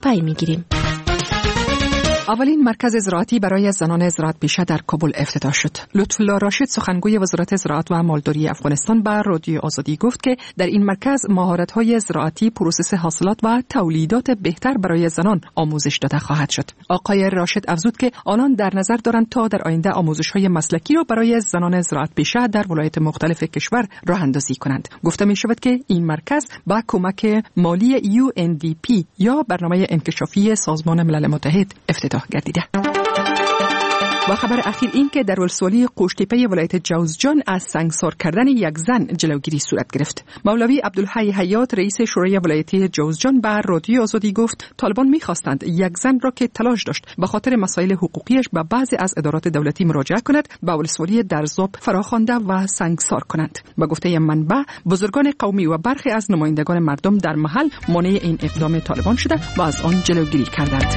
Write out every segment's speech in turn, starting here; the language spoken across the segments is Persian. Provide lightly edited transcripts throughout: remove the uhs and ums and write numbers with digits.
پی میگیریم. اولین مرکز زراعتی برای زنان زراعت پیشه در کابل افتتاح شد. لطفالله راشد سخنگوی وزارت زراعت و مالداری افغانستان به رادیو آزادی گفت که در این مرکز مهارت‌های زراعتی، پروسس حاصلات و تولیدات بهتر برای زنان آموزش داده خواهد شد. آقای راشد افزود که آنان در نظر دارند تا در آینده آموزش‌های مسلکی را برای زنان زراعت پیشه در ولایات مختلف کشور راه اندازی کنند. گفته می‌شود که این مرکز با کمک مالی UNDP یا برنامه انکشافی سازمان ملل متحد افتتاح گردیده. و خبر اخیر این که در ولسوالی قوشتیپه ولایت جوزجان از سنگسار کردن یک زن جلوگیری صورت گرفت. مولوی عبدالحی حیات رئیس شورای ولایتی جوزجان به رادیو آزادی گفت طالبان می‌خواستند یک زن را که تلاش داشت به خاطر مسائل حقوقیش به بعضی از ادارات دولتی مراجعه کند به ولسوالی درزاب فراخوانده و سنگسار کنند. به گفته منبع بزرگان قومی و برخی از نمایندگان مردم در محل مانع این اقدام طالبان شده و از آن جلوگیری کردند.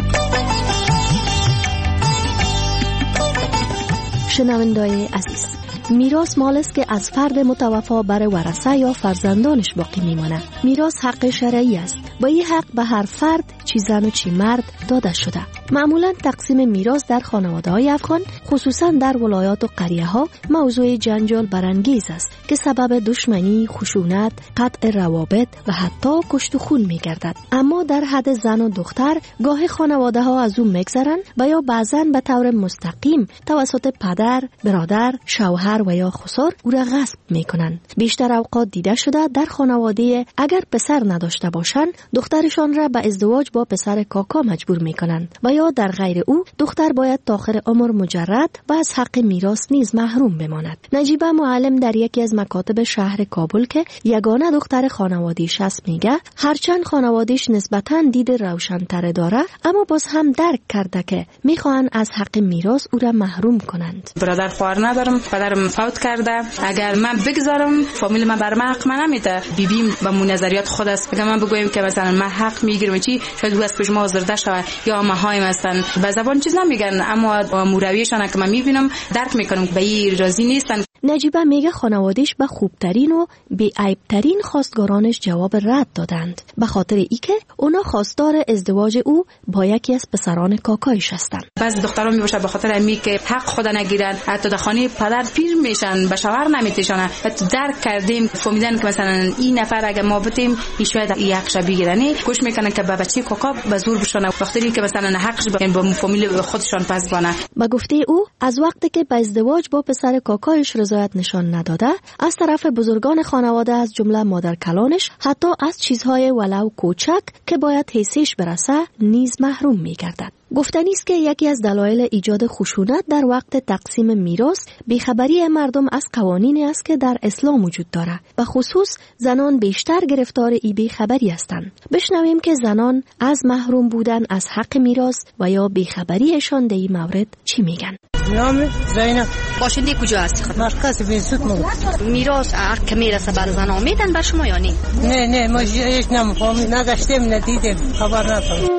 شنونده‌های عزیز، میراث مال است که از فرد متوفا بر ورثه یا فرزندانش باقی میماند. میراث حق شرعی است. با این حق به هر فرد چی زن و چی مرد داده شده. معمولا تقسیم میراث در خانواده‌های افغان خصوصا در ولایات و قریه‌ها موضوع جنجال برانگیز است که سبب دشمنی، خشونت، قطع روابط و حتی کشت و خون می‌گردد. اما در حد زن و دختر گاهی خانواده‌ها از اون می‌گذرند و یا بعضاً به طور مستقیم توسط پدر، برادر، شوهر و یا خسر او را غصب می‌کنند. بیشتر اوقات دیده شده در خانواده اگر پسر نداشته باشند دخترشان را به ازدواج با پسر کاکا مجبور می‌کنند و یا در غیر او دختر باید تا آخر عمر مجرد و از حق میراث نیز محروم بماند. نجیبه معلم در یکی از مکاتب شهر کابل که یگانه دختر خانوادیش است میگه هرچند خانوادیش نسبتاً دید روشن‌تر داره اما باز هم درک کرده که میخوان از حق میراث او را محروم کنند. برادر خواهر ندارم، پدرم فوت کرده. اگر من بگذارم فامیل من بر من حق نمیده. بیبیم با نظریات خود است. اگر من بگویم که مثلا من حق میگیرم چی شاید او از پیش ما آزرده شود یا ماهایم هستن به زبان چیز نمیگن اما مورویشان که من میبینم درک میکنم به این راضی نیستن. نجیبه میگه خانواده‌اش به خوبترین و بی عیبترین خواستگارانش جواب رد دادند به خاطر اینکه اونا خواستار ازدواج او با یکی از پسران کاکایش هستند. بعضی دختران میباشه به خاطر امی که حق خود نگیرن حتی در خانه پدر پیر میشن به شوهر نمیتیشن. حتی درک کردیم فهمیدن که مثلا این نفر اگه ما بتیم شاید این حقش بگیرنی گوش میکنن که به بچه کاکا به زور بشونه وقتی که مثلا حقش با فامیل خودشان پس بانه. با گفته او از وقتی که به ازدواج با پسر کاکایش رضایت نشان نداده از طرف بزرگان خانواده از جمله مادر کلانش حتی از چیزهای ولو کوچک که باید حیثیش برسه نیز محروم می‌گردد. گفتنی است که یکی از دلایل ایجاد خشونت در وقت تقسیم میراث بیخبری مردم از قوانینی است که در اسلام وجود دارد و خصوص زنان بیشتر گرفتار این بیخبری هستند. بشنویم که زنان از محروم بودن از حق میراث و یا بیخبریشان در این مورد چی میگن. نام زینب. باشنده کجا هستی؟ مرکز بنسوت مو. میراث هر که میرسه بر زنان میدن بر شما یا نه ما هیچ نمیفهمیم نداشتیم ندیدیم خبر نداریم.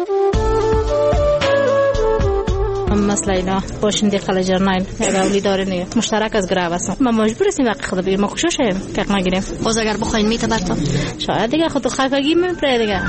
مثلا اینا باشنده قلجرنایل اولی داره نه مشترک از گرو هستم ما مجبور هستیم وقت خود بگیریم ما خوششیم که نگیریم باز اگر بخواین میتبرتم شاید دیگه خود خفگی میپره دیگه.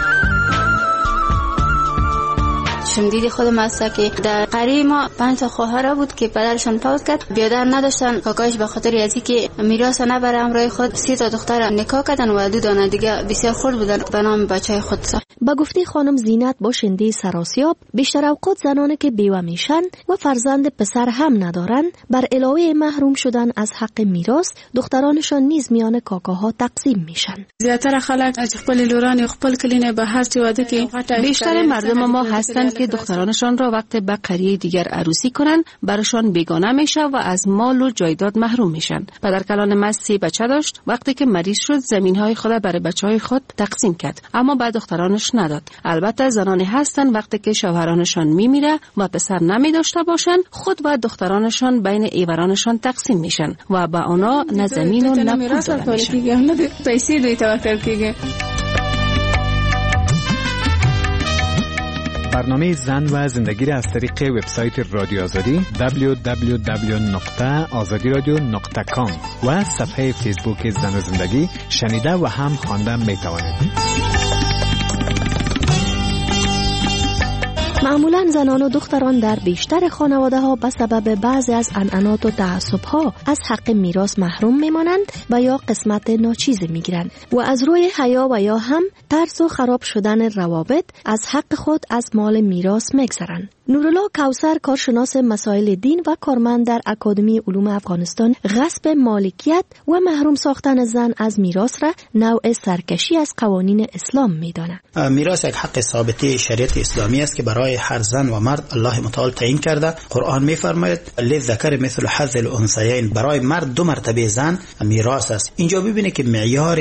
شمدید خودم هست که در قریه ما 5 تا خواهر بود که پدرشان فوت کرد بیادر نداشتن کاکایش به خاطر ازی که میراث نبره همراه خود 3 تا دختر نکاح کردن و 2 دانه دیگه بسیار خرد بودن به نام بچهای خود ساخت. با گفته خانم زینت باشنده سراسیاب بیشتر اوقات زنانی که بیوه میشن و فرزند پسر هم ندارن بر علاوه محروم شدن از حق میراث دخترانشان نیز میان کاکاها تقسیم میشن. زیاتر خلک از خپل لوران خپل کلینه به هر چی واده که بیشتر مردم ما هستند که دخترانشان را وقت به قریه دیگر عروسی کنن برشان بیگانه میشه و از مال و جایداد محروم میشن. پدر کلان من 3 بچه داشت وقتی که مریض شد زمینهای خود برای بچهای خود تقسیم کرد اما بعد دخترانش نداد. البته زنانی هستن وقتی که شوهرانشان میمیره و پسر نمی داشته باشن خود و دخترانشان بین ایورانشان تقسیم میشن و با اونا نه زمین و نه پول داده میشن. نه پیسې دوی ته ورکړل کیږي. برنامه زن و زندگی را از طریق وبسایت رادیو آزادی www.azadiradio.com و صفحه فیسبوک زن و زندگی شنیده و هم خوانده می توانید. معمولاً زنان و دختران در بیشتر خانواده ها به سبب بعضی از عنعنات و تعصب ها از حق میراث محروم میمانند و یا قسمت ناچیز میگیرند و از روی حیا و یا هم ترس و خراب شدن روابط از حق خود از مال میراث میگذرند. نورالله کوثر، کارشناس مسائل دین و کارمند در اکادمی علوم افغانستان، غصب مالکیت و محروم ساختن زن از میراث را نوع سرکشی از قوانین اسلام میداند. میراث یک حق ثابته شریعت اسلامی است که برای هر زن و مرد الله متعال تعیین کرده. قرآن میفرماید للذکر مثل حظ الانثیین، برای مرد 2 مرتبه زن میراث است. اینجا ببینید که معیار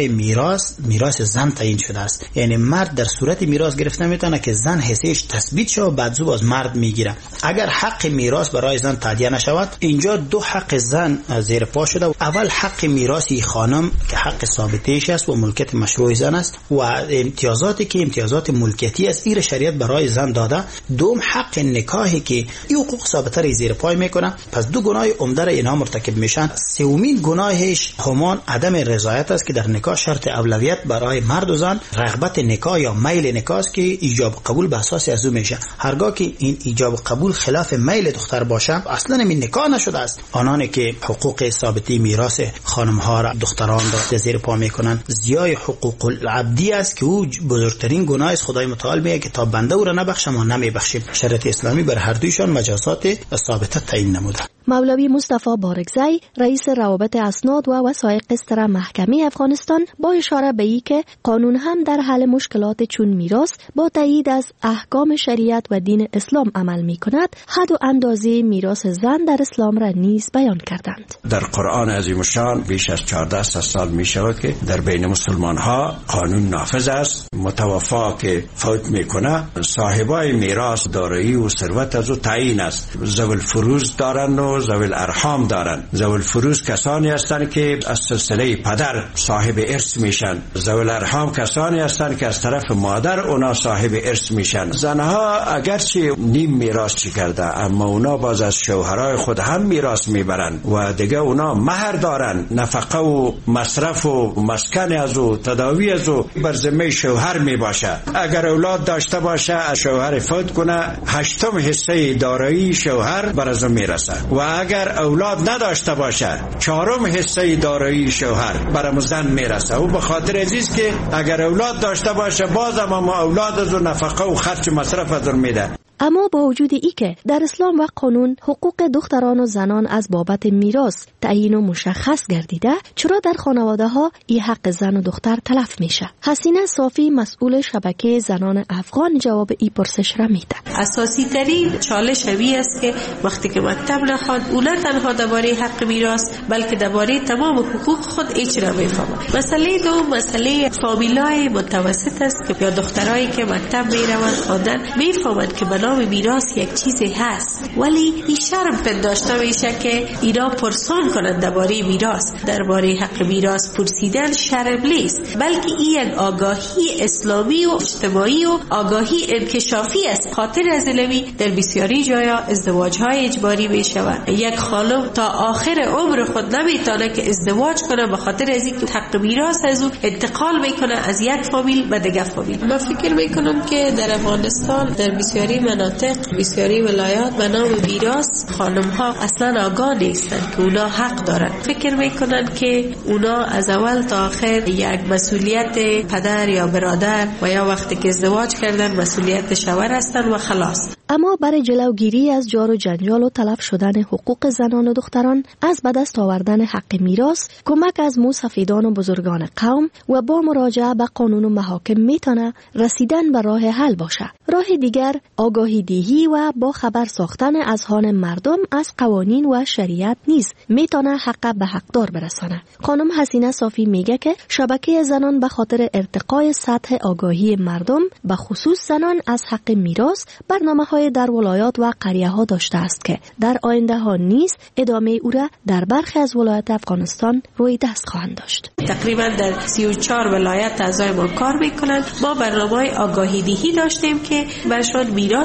میراث زن تعیین شده است، یعنی مرد در صورت میراث گرفته میتونه که زن حیثیتش تثبیت شه و بعد از مرد میگیره. اگر حق میراث برای زن تعدیه نشود، اینجا 2 حق زن زیر پا شده. اول حق میراثی خانم که حق ثابتش است و ملکیت مشروع زن است و امتیازاتی که امتیازات ملکیتی است، این شریعت برای زن داده. دوم حق نکاحی که این حقوق ثابته را زیر پای میکنه. پس 2 گناه عمده را اینا مرتکب میشن. سومین گناهش همان عدم رضایت است که در نکاح شرط اولویت برای مرد و زن رغبت نکاح یا میل نکاح است که ایجاب قبول به اساس از او میشه. هرگاه که این ایجاب قبول خلاف میل دختر باشه، اصلا این نکاح نشده است. آنانی که حقوق ثابتی میراث خانم ها را دختران را زیر پا میکنن، زیای حقوق العبدی است که او بزرگترین گناه است. خدای متعال میگه که تا بنده او را نبخشم و نمیبخشیم. شریعت اسلامی بر هر دویشان مجازات ثابته تعیین نموده. مولوی مصطفی بارکزی، رئیس روابط اسناد و وثایق سر محکمه افغانستان، با اشاره به این که قانون هم در حل مشکلات چون میراث با تایید از احکام شریعت و دین اسلام عمل می کند، حد و اندازه میراث زن در اسلام را نیز بیان کردند. در قرآن عظیم الشان بیش از 14 سال می شود که در بین مسلمان ها قانون نافذ است. متوفا که فوت می کنه، صاحبای میراث دارایی و ثروت از او تعیین است. ذوی الفروض دارند و ذوی الارحام دارند. ذوی الفروض کسانی هستند که از سلسله پدر صاحب ارث میشن. ذوی الارحام کسانی هستند که از طرف مادر اونا صاحب ارث میشن. زنها اگرچه نیم میراث چی کرده، اما اونا باز از شوهرای خود هم میراث میبرن و دیگه اونا مهر دارن، نفقه و مصرف و مسکن از او، تداوی از او بر ذمه شوهر میباشه. اگر اولاد داشته باشه، از شوهر فوت کنه، 8 حصه دارایی شوهر بر از میرسه و اگر اولاد نداشته باشه 4 حصه دارایی شوهر بر زن میرسه. و به خاطر عزیز که اگر اولاد داشته باشه، باز اما اولاد از نفقه و خرج مصرف از میده. اما با وجود ای که در اسلام و قانون حقوق دختران و زنان از بابت میراث تعیین و مشخص گردیده، چرا در خانواده ها این حق زن و دختر تلف میشه؟ حسینه صافی، مسئول شبکه زنان افغان، جواب این پرسش را میده. اساسی ترین چالش همی است که وقتی که مکتب نخواد، او نه تنها درباره حق میراث بلکه درباره تمام حقوق خود هیچ را نمیفهمه. مسئله دوم مسئله فامیلای متوسط است که یا دخترایی که مکتب میروند خواندن میفهمند که بنا میراث یک چیزی هست، ولی این شرم پنداشته میشه که اینا پرسان کنند درباره میراث. درباره حق میراث پرسیدن شرم نیست، بلکه این یک آگاهی اسلامی و اجتماعی و آگاهی انکشافی است. خاطر از علمی در بسیاری جایا ازدواج‌های اجباری میشود. یک خانم تا آخر عمر خود نمیتونه که ازدواج کنه به خاطر از اینکه حق میراث از او انتقال میکنه از یک فامیل به دیگر فامیل. من فکر میکنم که در افغانستان در بسیاری بسیاری ولایات به نام میراث خانم ها اصلا آگاه نیستند که اونا حق دارن. فکر میکنن که اونا از اول تا آخر یک مسئولیت پدر یا برادر و یا وقتی که ازدواج کردن مسئولیت شوهر هستن و خلاص. اما برای جلوگیری از جار و جنجال و تلف شدن حقوق زنان و دختران از به دست آوردن حق میراث، کمک از موسفیدان و بزرگان قوم و با مراجعه به قانون و محاکم میتونه رسیدن به راه حل باشه. راه دیگر آگاهی دهی و با خبر ساختن اذهان مردم از قوانین و شریعت نیز میتونه حق به حقدار برسانه. خانم حسینه صافی میگه که شبکه زنان به خاطر ارتقای سطح آگاهی مردم به خصوص زنان از حق میراث برنامه‌های در ولایات و قریه‌ها داشته است که در آینده ها نیز ادامه او را در برخی از ولایات افغانستان روی دست خواهند داشت. تقریبا در 34 ولایت اعضای ما کار میکنند. ما برنامه‌های آگاهی دهی داشتیم که برشان میراث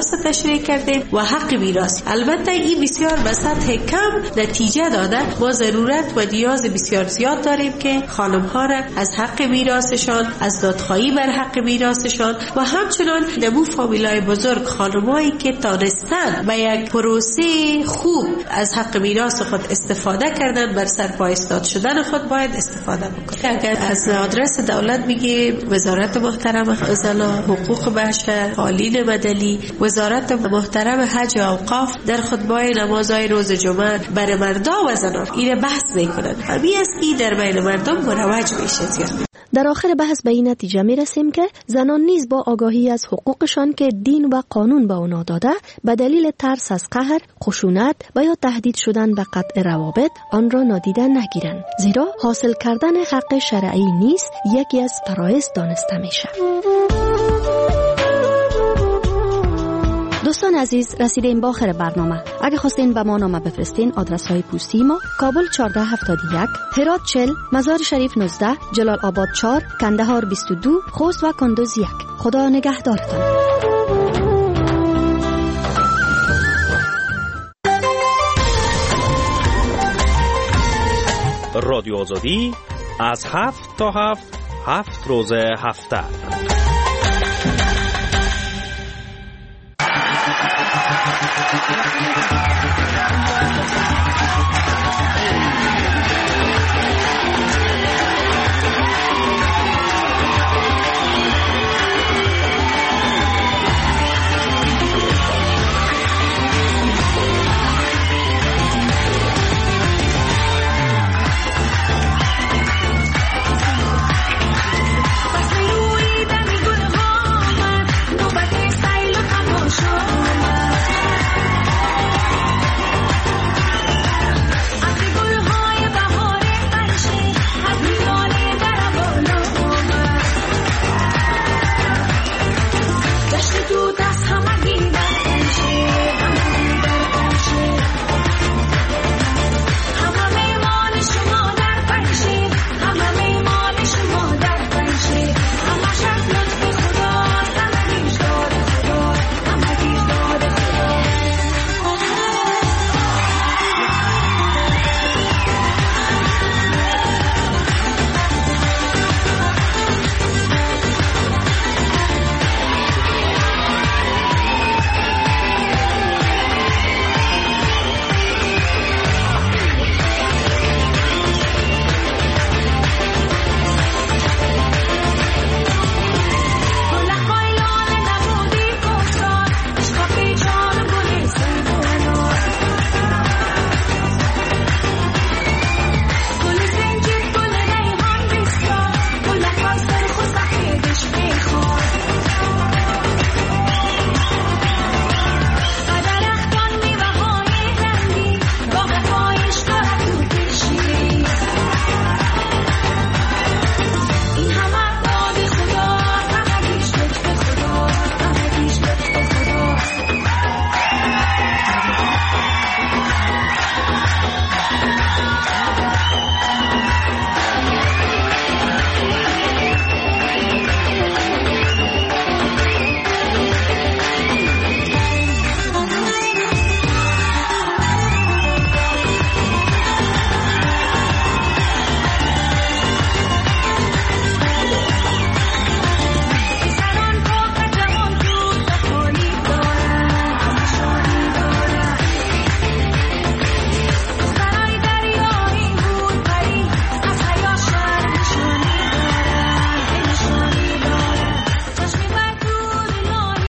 میراث تشریح کردیم و حق میراث. البته این بسیار به سطح کم نتیجه داده. ما ضرورت و نیاز بسیار زیاد داریم که خانم ها را از حق میراثشان، از دادخواهی بر حق میراثشان و همچنان نمو فامیلای بزرگ، خانمایی که تانستن به یک پروسه خوب از حق میراث خود استفاده کردن، بر سر پا ایستاد شدن خود باید استفاده بکنن. اگر از آدرس دولت میگه وزارت محترم زنان، حقوق بشر، قالین مدنی، وزارت محترم حج و اوقاف در خطبه نمازهای روز جمعه بر مردا و زنان این بحث میکنن. همین است که در بین مردم مروج میشه زیاد. در آخر بحث به این نتیجه میرسیم که زنان نیز با آگاهی از حقوقشان که دین و قانون به اونا داده، به دلیل ترس از قهر، خشونت و یا تهدید شدن به قطع روابط آن را نادیده نگیرند، زیرا حاصل کردن حق شرعی نیست یکی از فرایض دانسته میشه. دوستان عزیز، رسیدیم به آخر برنامه. اگه خواستین به ما نامه بفرستین، آدرس های پستی ما: کابل 1471، هرات 40، مزار شریف 19، جلال آباد 4، کندهار 22، خوست و کندوز 1. خدا نگهدارتان. رادیو آزادی از 7 تا 7 روز هفته.